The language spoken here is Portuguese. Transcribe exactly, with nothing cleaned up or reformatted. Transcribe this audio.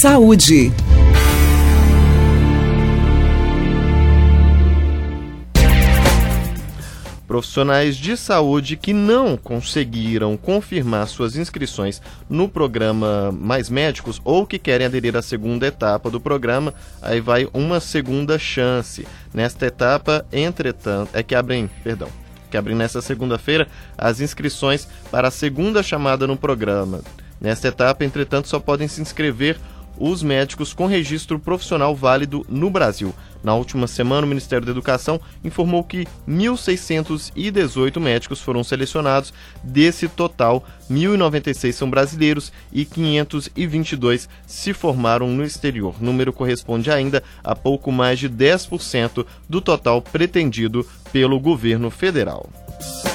Saúde. Profissionais de saúde que não conseguiram confirmar suas inscrições no programa Mais Médicos ou que querem aderir à segunda etapa do programa, aí vai uma segunda chance. Nesta etapa, entretanto, é que abrem, perdão, que abrem nesta segunda-feira as inscrições para a segunda chamada no programa. Nesta etapa, entretanto, só podem se inscrever os médicos com registro profissional válido no Brasil. Na última semana, o Ministério da Educação informou que mil seiscentos e dezoito médicos foram selecionados. Desse total, mil e noventa e seis são brasileiros e quinhentos e vinte e dois se formaram no exterior. O número corresponde ainda a pouco mais de dez por cento do total pretendido pelo governo federal.